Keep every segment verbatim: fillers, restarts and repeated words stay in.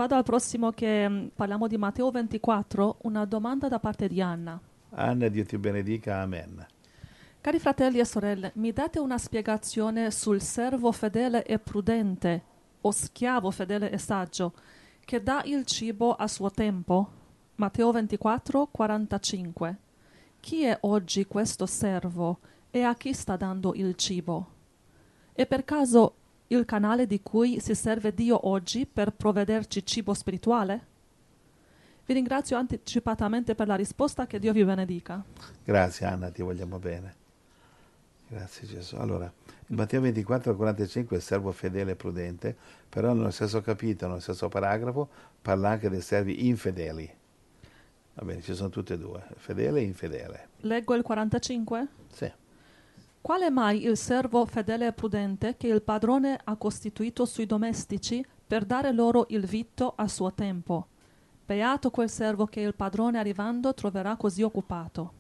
vado al prossimo che mh, parliamo di Matteo ventiquattro, una domanda da parte di Anna. Anna, Dio ti benedica, amen. Cari fratelli e sorelle, mi date una spiegazione sul servo fedele e prudente, o schiavo fedele e saggio, che dà il cibo a suo tempo? Matteo ventiquattro, quarantacinque. Chi è oggi questo servo e a chi sta dando il cibo? È per caso il canale di cui si serve Dio oggi per provvederci cibo spirituale? Vi ringrazio anticipatamente per la risposta, che Dio vi benedica. Grazie Anna, ti vogliamo bene. Grazie Gesù. Allora, in Matteo ventiquattro quarantacinque il servo fedele e prudente, però nello stesso capitolo, nello stesso paragrafo, parla anche dei servi infedeli. Va bene, ci sono tutte e due, fedele e infedele. Leggo il quarantacinque? Sì. Qual è mai il servo fedele e prudente che il padrone ha costituito sui domestici per dare loro il vitto a suo tempo? Beato quel servo che il padrone arrivando troverà così occupato.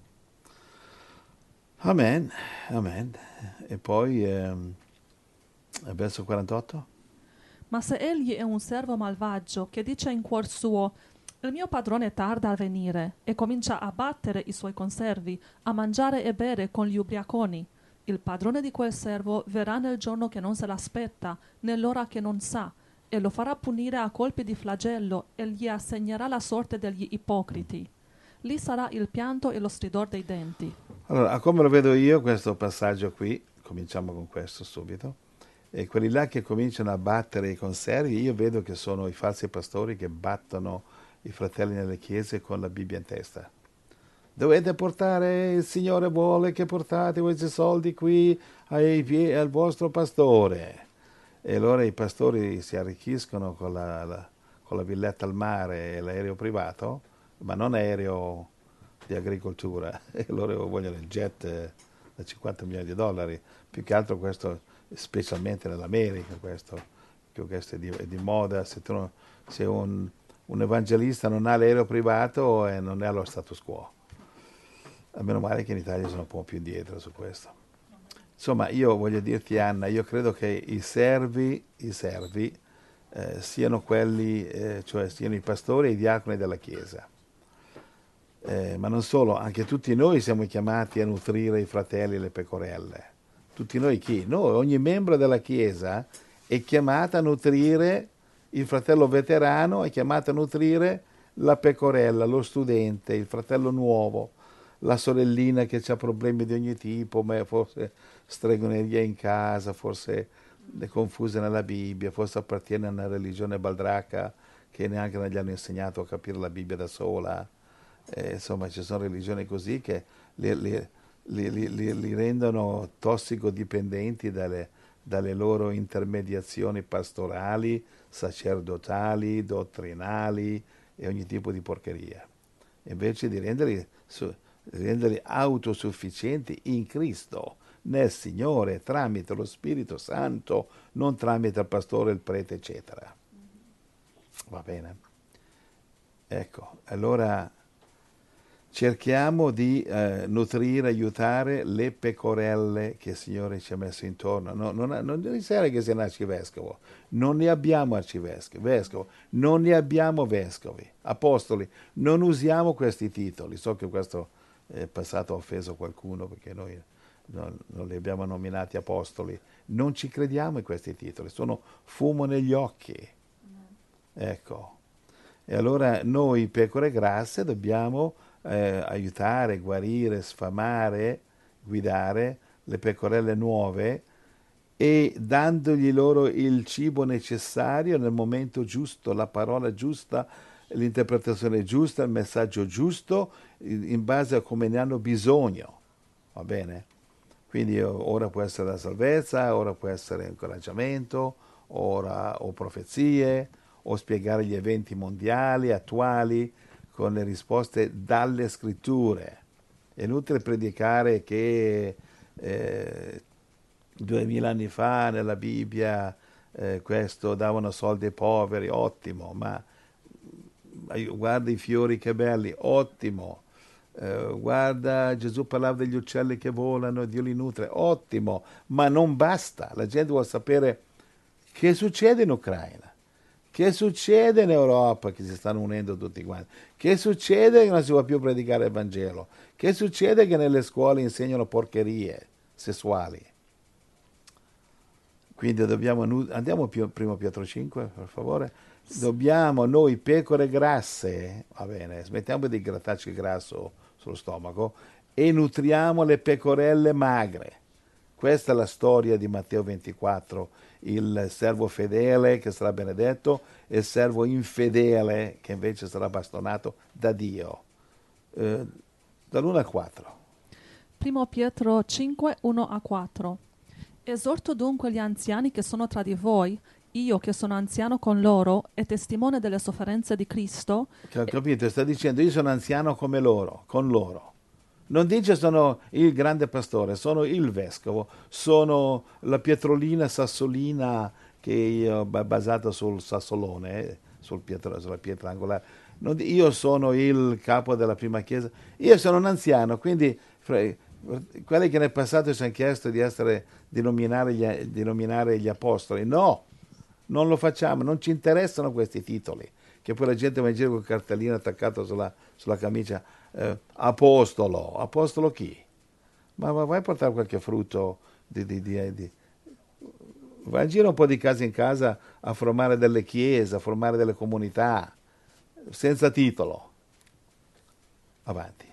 Amen, amen. E poi, ehm, verso quarantotto? Ma se egli è un servo malvagio che dice in cuor suo: il mio padrone tarda a venire, e comincia a battere i suoi conservi, a mangiare e bere con gli ubriaconi, il padrone di quel servo verrà nel giorno che non se l'aspetta, nell'ora che non sa, e lo farà punire a colpi di flagello e gli assegnerà la sorte degli ipocriti. Lì sarà il pianto e lo stridor dei denti. Allora, come lo vedo io questo passaggio qui, cominciamo con questo subito, e quelli là che cominciano a battere i conservi, io vedo che sono i falsi pastori che battono i fratelli nelle chiese con la Bibbia in testa. Dovete portare, il Signore vuole che portate questi soldi qui ai pie- al vostro pastore. E allora i pastori si arricchiscono con la, la- con la villetta al mare e l'aereo privato, ma non aereo di agricoltura, e loro vogliono il jet eh, da cinquanta milioni di dollari, più che altro questo, specialmente nell'America, questo, più che questo è di, è di moda, se, tu non- se un, un evangelista non ha l'aereo privato e non è allo status quo. A meno male che in Italia sono un po' più indietro su questo. Insomma, io voglio dirti Anna, io credo che i servi, i servi eh, siano quelli, eh, cioè siano i pastori e i diaconi della Chiesa. Eh, ma non solo, anche tutti noi siamo chiamati a nutrire i fratelli e le pecorelle. Tutti noi chi? Noi, ogni membro della Chiesa è chiamato a nutrire il fratello veterano, è chiamato a nutrire la pecorella, lo studente, il fratello nuovo, la sorellina che ha problemi di ogni tipo, ma forse stregoneria in casa, forse è confusa nella Bibbia, forse appartiene a una religione baldracca che neanche non gli hanno insegnato a capire la Bibbia da sola. Eh, insomma, ci sono religioni così che li, li- li- li- li- li rendono tossicodipendenti dalle, dalle loro intermediazioni pastorali, sacerdotali, dottrinali e ogni tipo di porcheria. Invece di renderli, su- renderli autosufficienti in Cristo, nel Signore, tramite lo Spirito Santo, non tramite il pastore, il prete, eccetera. Va bene? Ecco, allora cerchiamo di eh, nutrire, aiutare le pecorelle che il Signore ci ha messo intorno. No, non, non devi essere che sia un arcivescovo, non ne abbiamo arcivescovi, vescovo, non ne abbiamo vescovi, apostoli, non usiamo questi titoli. So che questo è passato ha offeso qualcuno perché noi non, non li abbiamo nominati apostoli. Non ci crediamo in questi titoli, sono fumo negli occhi. Ecco. E allora noi pecore grasse dobbiamo eh, aiutare, guarire, sfamare, guidare le pecorelle nuove e dandogli loro il cibo necessario nel momento giusto, la parola giusta, l'interpretazione giusta, il messaggio giusto, in in base a come ne hanno bisogno. Va bene? Quindi o- ora può essere la salvezza, ora può essere incoraggiamento, ora o profezie, o spiegare gli eventi mondiali, attuali, con le risposte dalle scritture. È inutile predicare che eh, duemila anni fa nella Bibbia eh, questo davano soldi ai poveri, ottimo, ma ai- guarda i fiori che belli, ottimo. Eh, guarda, Gesù parlava degli uccelli che volano, Dio li nutre, ottimo, ma non basta. La gente vuole sapere che succede in Ucraina, Che succede in Europa che si stanno unendo tutti quanti? Che succede che non si può più predicare il Vangelo? Che succede che nelle scuole insegnano porcherie sessuali? Quindi dobbiamo, andiamo più, primo Pietro cinque, per favore. Dobbiamo noi pecore grasse, va bene, smettiamo di grattarci il grasso sullo stomaco e nutriamo le pecorelle magre. Questa è la storia di Matteo ventiquattro, il servo fedele che sarà benedetto e il servo infedele che invece sarà bastonato da Dio. Eh, dall'uno al quattro. Primo Pietro cinque, uno a quattro. Esorto dunque gli anziani che sono tra di voi, io che sono anziano con loro e testimone delle sofferenze di Cristo. Ho capito, sta dicendo io sono anziano come loro, con loro. Non dice sono il grande pastore, sono il vescovo, sono la pietrolina sassolina che io, basata sul sassolone, sul pietro, sulla pietra angolare. Non, io sono il capo della prima chiesa, io sono un anziano, quindi quelli che nel passato ci hanno chiesto di, essere, di, nominare gli, di nominare gli apostoli, no, non lo facciamo, non ci interessano questi titoli, che poi la gente va in giro con il cartellino attaccato sulla, sulla camicia, eh, apostolo, apostolo chi? Ma, ma vai a portare qualche frutto, di, di, di, di. Vai in giro un po' di casa in casa a formare delle chiese, a formare delle comunità, senza titolo. Avanti.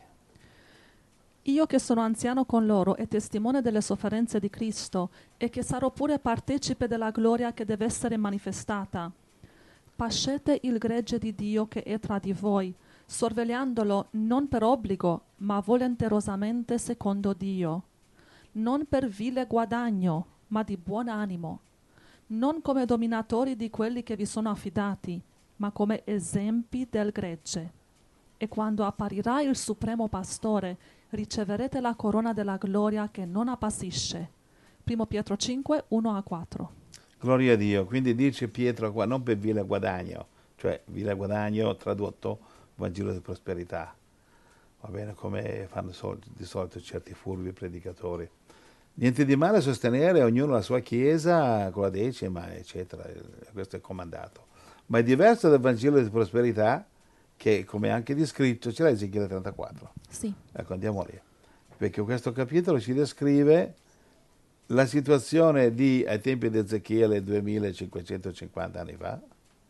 Io che sono anziano con loro e testimone delle sofferenze di Cristo e che sarò pure partecipe della gloria che deve essere manifestata. Pascete il gregge di Dio che è tra di voi, sorvegliandolo non per obbligo, ma volenterosamente secondo Dio, non per vile guadagno, ma di buon animo, non come dominatori di quelli che vi sono affidati, ma come esempi del gregge. E quando apparirà il Supremo Pastore, riceverete la corona della gloria che non appassisce. Primo Pietro cinque, uno a quattro. Gloria a Dio. Quindi dice Pietro qua, non per vile guadagno, cioè vile guadagno tradotto Vangelo di prosperità. Va bene, come fanno di solito certi furbi predicatori. Niente di male a sostenere ognuno la sua chiesa con la decima, eccetera. Questo è comandato. Ma è diverso dal Vangelo di prosperità, che come anche descritto, ce l'hai Ezechiele trentaquattro? Sì. Ecco, andiamo lì. Perché questo capitolo ci descrive la situazione di, ai tempi di Ezechiele duemilacinquecentocinquanta anni fa,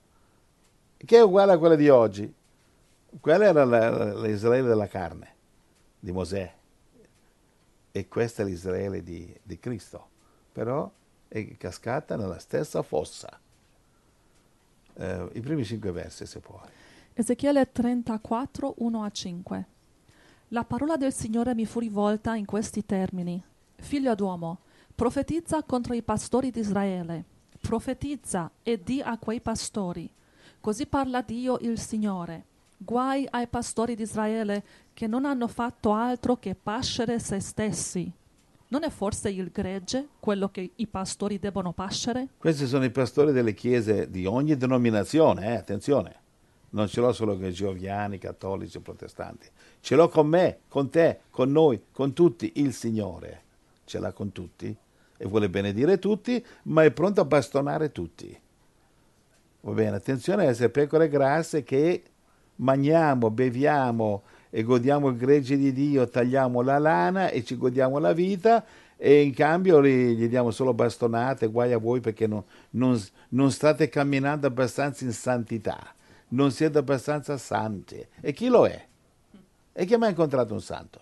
che è uguale a quella di oggi. Quella era la, l'Israele della carne, di Mosè, e questa è l'Israele di, di Cristo, però è cascata nella stessa fossa. Eh, I primi cinque versi, se può. Ezechiele trentaquattro, uno a cinque. La parola del Signore mi fu rivolta in questi termini. Figlio d'uomo, profetizza contro i pastori di Israele. Profetizza e di a quei pastori. Così parla Dio il Signore. Guai ai pastori di Israele che non hanno fatto altro che pascere se stessi. Non è forse il gregge quello che i pastori debbono pascere? Questi sono i pastori delle chiese di ogni denominazione, eh? Attenzione. Non ce l'ho solo con i geoviani, cattolici, protestanti. Ce l'ho con me, con te, con noi, con tutti. Il Signore ce l'ha con tutti e vuole benedire tutti, ma è pronto a bastonare tutti. Va bene, attenzione a essere pecore grasse che mangiamo, beviamo e godiamo il gregge di Dio, tagliamo la lana e ci godiamo la vita e in cambio gli, gli diamo solo bastonate, guai a voi perché non, non, non state camminando abbastanza in santità. Non siete abbastanza santi. E chi lo è? E chi ha mai incontrato un santo?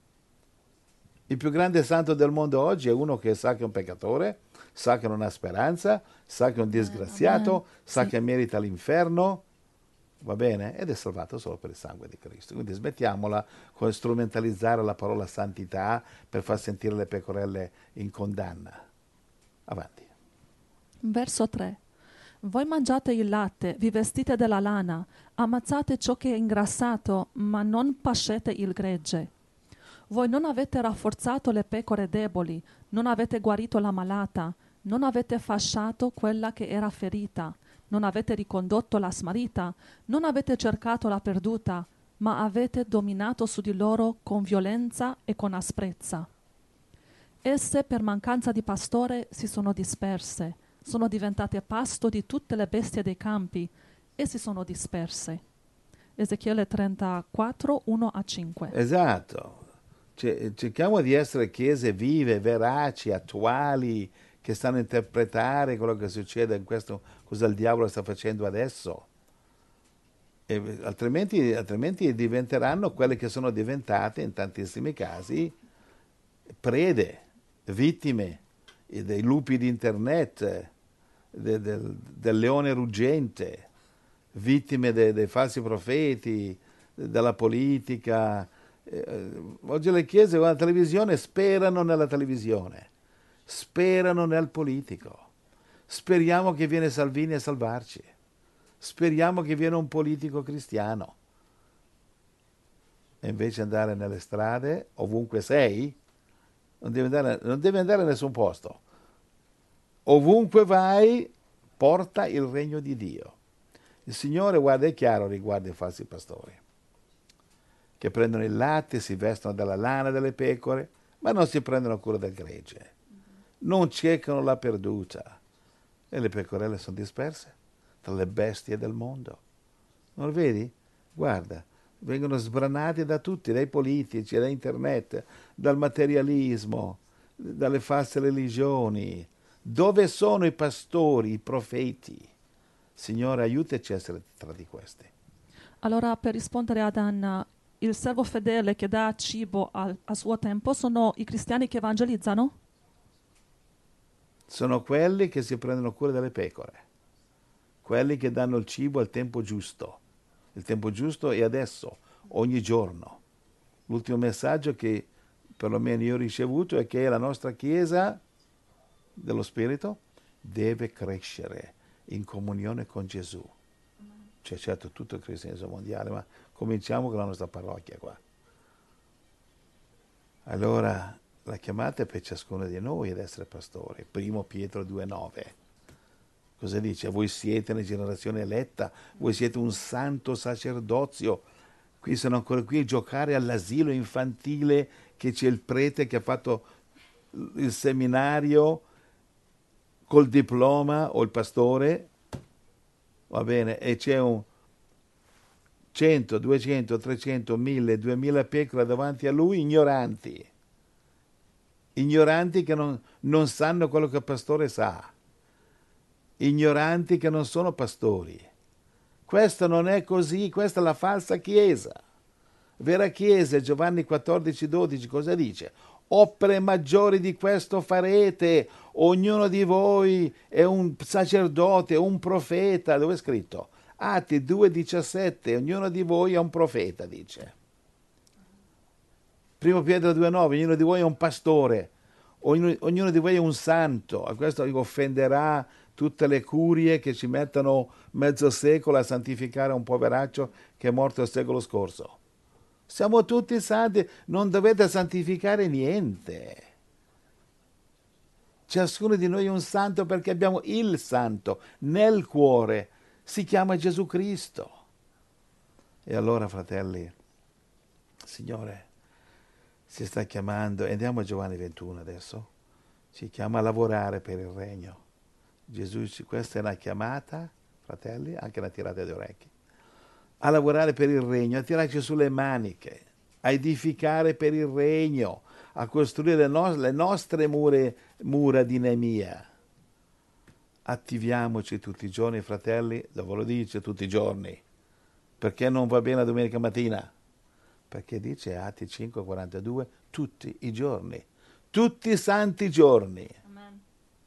Il più grande santo del mondo oggi è uno che sa che è un peccatore, sa che non ha speranza, sa che è un disgraziato, eh, sa sì. che merita l'inferno, va bene? Ed è salvato solo per il sangue di Cristo. Quindi smettiamola con strumentalizzare la parola santità per far sentire le pecorelle in condanna. Avanti. Verso tre. Voi mangiate il latte, vi vestite della lana, ammazzate ciò che è ingrassato, ma non pascete il gregge. Voi non avete rafforzato le pecore deboli, non avete guarito la malata, non avete fasciato quella che era ferita, non avete ricondotto la smarrita, non avete cercato la perduta, ma avete dominato su di loro con violenza e con asprezza. Esse, per mancanza di pastore, si sono disperse. sono diventate pasto di tutte le bestie dei campi e si sono disperse. Ezechiele trentaquattro, uno a cinque. Esatto. C- cerchiamo di essere chiese vive, veraci, attuali, che stanno a interpretare quello che succede in questo, cosa il diavolo sta facendo adesso. E altrimenti, altrimenti diventeranno quelle che sono diventate in tantissimi casi prede, vittime dei lupi di internet, de- del, del leone ruggente, vittime de- dei falsi profeti, della politica. Eh, oggi le chiese con la televisione sperano nella televisione, sperano nel politico. Speriamo che viene Salvini a salvarci. Speriamo che viene un politico cristiano. E invece andare nelle strade, ovunque sei, non devi andare, non devi andare a nessun posto. Ovunque vai, porta il regno di Dio. Il Signore, guarda, è chiaro riguardo i falsi pastori, che prendono il latte, si vestono dalla lana delle pecore, ma non si prendono cura del gregge. Non cercano la perduta. E le pecorelle sono disperse tra le bestie del mondo. Non lo vedi? Guarda, vengono sbranati da tutti, dai politici, da internet, dal materialismo, dalle false religioni. Dove sono i pastori, i profeti? Signore, aiutaci a essere tra di questi. Allora, per rispondere ad Anna, il servo fedele che dà cibo al, a suo tempo sono i cristiani che evangelizzano? Sono quelli che si prendono cura delle pecore, quelli che danno il cibo al tempo giusto. Il tempo giusto è adesso, ogni giorno. L'ultimo messaggio che perlomeno io ho ricevuto è che la nostra Chiesa dello Spirito deve crescere in comunione con Gesù. Cioè, certo, tutto il cristianesimo mondiale, ma cominciamo con la nostra parrocchia qua. Allora, la chiamata è per ciascuno di noi ad essere pastore. Primo Pietro due nove. Cosa dice? Voi siete una generazione eletta, voi siete un santo sacerdozio. Qui sono ancora qui a giocare all'asilo infantile, che c'è il prete che ha fatto il seminario col diploma, o il pastore, va bene, e c'è un cento, duecento, trecento, mille, duemila pecore davanti a lui, ignoranti. Ignoranti che non, non sanno quello che il pastore sa. Ignoranti che non sono pastori. Questo non è così, questa è la falsa Chiesa. Vera Chiesa, Giovanni quattordici dodici, cosa dice? Opere maggiori di questo farete, ognuno di voi è un sacerdote, un profeta. Dove è scritto? Atti due diciassette, ognuno di voi è un profeta, dice. Primo Pietro due nove, ognuno di voi è un pastore, ognuno, ognuno di voi è un santo. A questo offenderà tutte le curie che ci mettono mezzo secolo a santificare un poveraccio che è morto il secolo scorso. Siamo tutti santi, non dovete santificare niente. Ciascuno di noi è un santo perché abbiamo il santo nel cuore. Si chiama Gesù Cristo. E allora, fratelli, Signore si sta chiamando, e andiamo a Giovanni ventuno adesso, ci chiama a lavorare per il regno. Gesù, questa è una chiamata, fratelli, anche una tirata di orecchie, a lavorare per il regno, a tirarci sulle maniche, a edificare per il regno, a costruire le, no- le nostre mure, mura di Nemia. Attiviamoci tutti i giorni, fratelli, dove lo dice tutti i giorni. Perché non va bene la domenica mattina? Perché dice Atti cinque quarantadue, tutti i giorni, tutti i santi giorni. Amen.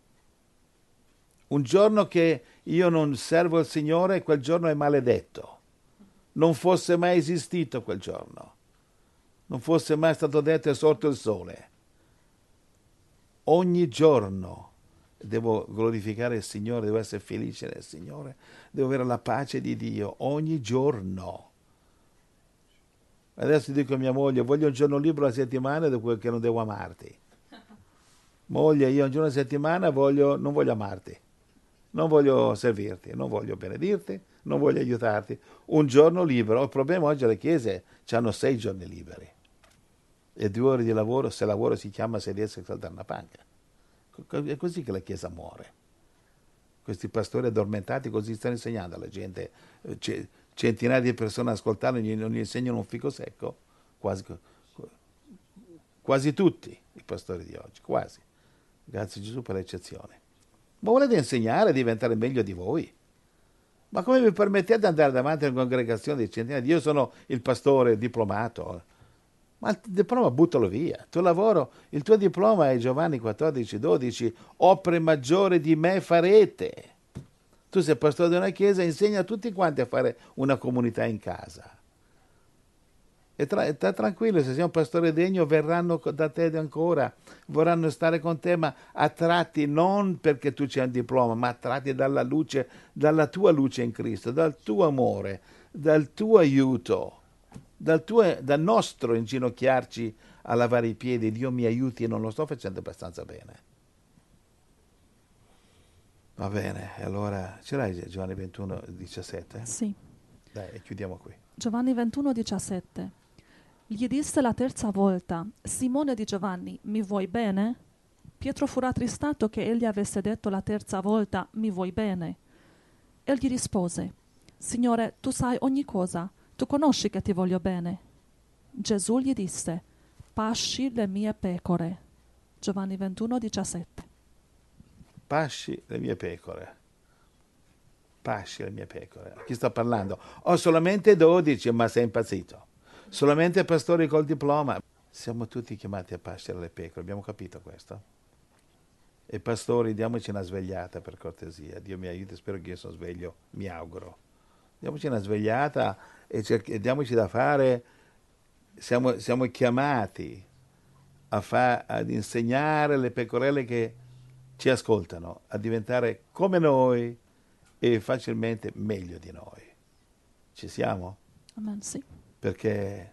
Un giorno che io non servo il Signore, quel giorno è maledetto. Non fosse mai esistito quel giorno. Non fosse mai stato detto è sorto il sole. Ogni giorno devo glorificare il Signore, devo essere felice nel Signore, devo avere la pace di Dio ogni giorno. Adesso dico a mia moglie, voglio un giorno libero alla settimana che non devo amarti. Moglie, io un giorno alla settimana voglio, non voglio amarti, non voglio servirti, non voglio benedirti, non voglio aiutarti. Un giorno libero. Il problema oggi alle chiese hanno sei giorni liberi. E due ore di lavoro, se lavoro si chiama sedersi e saltare una panca. È così che la Chiesa muore. questi pastori addormentati così stanno insegnando alla gente. C- centinaia di persone ascoltando e non gli insegnano un fico secco, quasi, quasi tutti i pastori di oggi, quasi. Grazie Gesù per l'eccezione. Ma volete insegnare a diventare meglio di voi? Ma come vi permettete di andare davanti a una congregazione di centinaia di... Io sono il pastore diplomato, ma il diploma buttalo via. Tu lavoro, il tuo diploma è Giovanni quattordici dodici, opere maggiori di me farete. Tu sei pastore di una chiesa, insegna a tutti quanti a fare una comunità in casa. E tra, sta tranquillo, se sei un pastore degno, verranno da te ancora, vorranno stare con te, ma attratti non perché tu c'hai un diploma, ma attratti dalla luce, dalla tua luce in Cristo, dal tuo amore, dal tuo aiuto, dal, tuo, dal nostro inginocchiarci a lavare i piedi. Dio mi aiuti e non lo sto facendo abbastanza bene. Va bene, allora ce l'hai Giovanni ventuno diciassette? Sì. Dai, e chiudiamo qui. Giovanni ventuno diciassette. Gli disse la terza volta: Simone di Giovanni, mi vuoi bene? Pietro fu rattristato che egli avesse detto la terza volta: mi vuoi bene? Egli rispose: Signore, tu sai ogni cosa, tu conosci che ti voglio bene. Gesù gli disse: pasci le mie pecore. Giovanni ventuno diciassette. Pasci le mie pecore. Pasci le mie pecore. Chi sta parlando? Ho solamente dodici, ma sei impazzito. Solamente pastori col diploma. Siamo tutti chiamati a pascere le pecore, abbiamo capito questo? E pastori, diamoci una svegliata per cortesia. Dio mi aiuti, spero che io sono sveglio, mi auguro. Diamoci una svegliata e, cerchi, e diamoci da fare. Siamo, siamo chiamati a fa, ad insegnare le pecorelle che ci ascoltano a diventare come noi e facilmente meglio di noi. Ci siamo? Amen, sì. Perché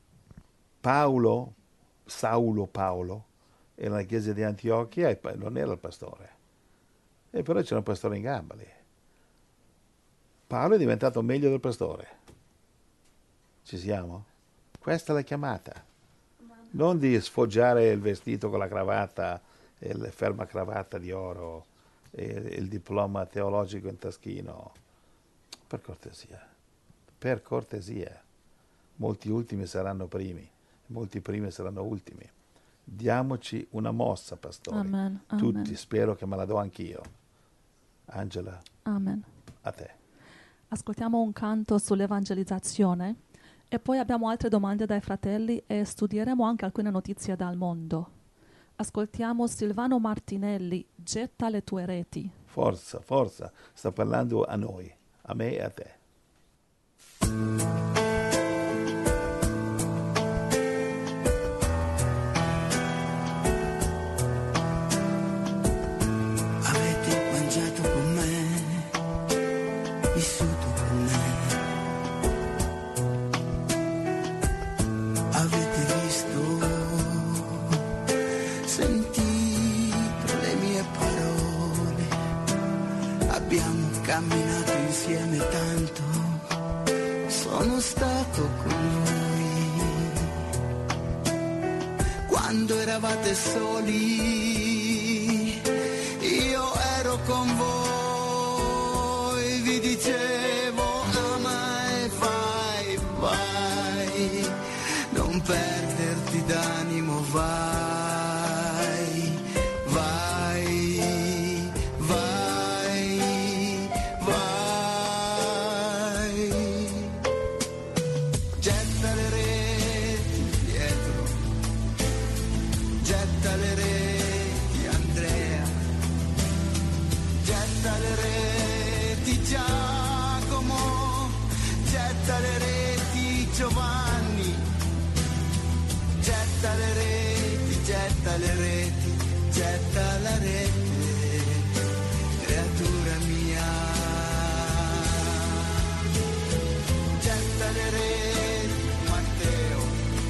Paolo, Saulo Paolo, era nella chiesa di Antiochia e non era il pastore. E però c'era un pastore in gamba lì. Paolo è diventato meglio del pastore. Ci siamo? Questa è la chiamata. Non di sfoggiare il vestito con la cravatta e la ferma cravatta di oro e il diploma teologico in taschino. Per cortesia. Per cortesia. Molti ultimi saranno primi, molti primi saranno ultimi. Diamoci una mossa, pastori. Amen, Tutti, amen. spero che me la do anch'io. Angela, Amen. a te. Ascoltiamo un canto sull'evangelizzazione e poi abbiamo altre domande dai fratelli e studieremo anche alcune notizie dal mondo. Ascoltiamo Silvano Martinelli, Getta le tue reti. Forza, forza, sta parlando a noi, a me e a te. Camminato insieme tanto, sono stato con voi. Quando eravate soli, io ero con voi. Vi dicevo ama e vai, vai, non perderti d'animo, vai. Giovanni, getta le reti, getta le reti, getta la rete, creatura mia. Getta le reti, Matteo,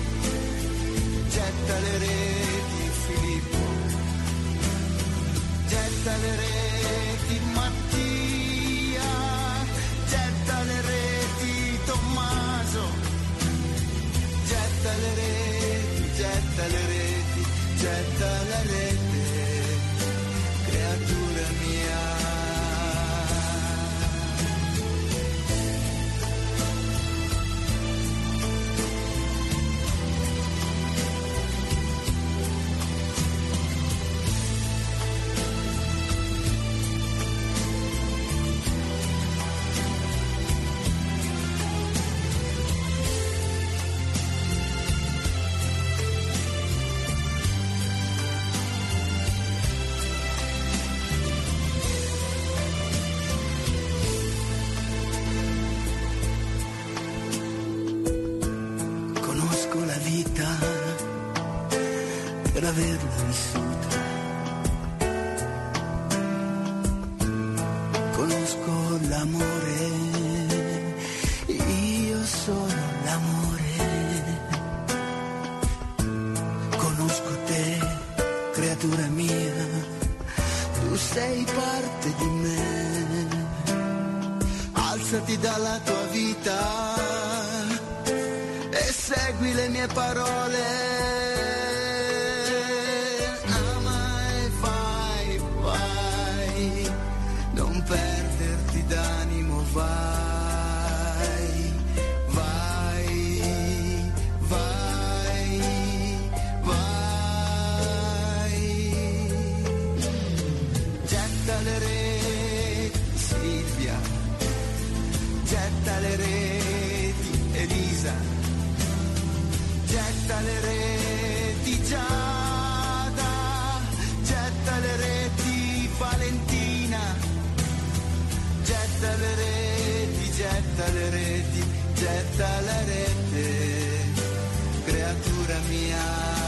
getta le reti, Filippo, getta le reti, Mattia, getta le reti, Tommaso, averla vissuta. Conosco l'amore, io sono l'amore. Conosco te, creatura mia, tu sei parte di me. Alzati dalla tua vita e segui le mie parole. Perderti d'animo, vai, vai, vai, vai. Getta le reti, Silvia, getta le reti, Elisa, getta le reti, Giada, getta le reti, Valentina. Getta le reti, getta le reti, getta la rete, creatura mia.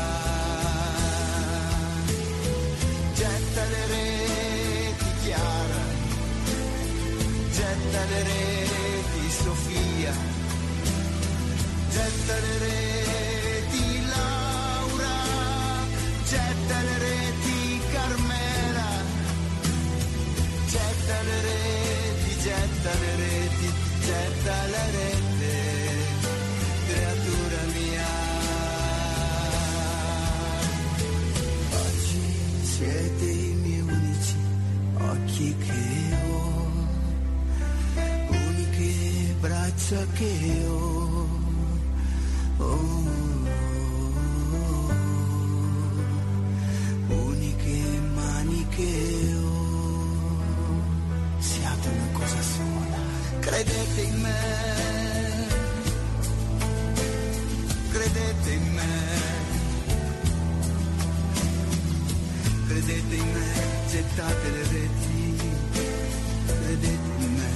Getta le reti, Chiara, getta le reti, Sofia, getta le reti, Laura, getta le reti, Carmela, getta le reti. Getta le reti, getta la rete, creatura mia. Oggi siete i miei unici occhi che ho, uniche braccia che ho. Oh, uniche mani che ho. Siate una cosa sola, credete in me, credete in me, credete in me, gettate le reti, credete in me.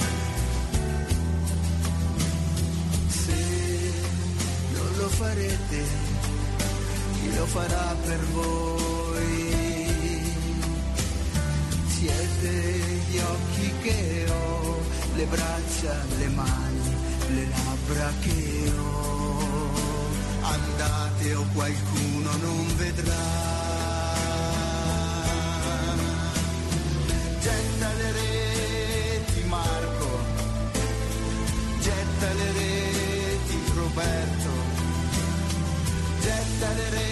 Se non lo farete, chi lo farà per voi? Siete gli occhi che ho, le braccia, le mani, le labbra che ho. Andate o qualcuno non vedrà. Getta le reti, Marco, getta le reti, Roberto, getta le reti.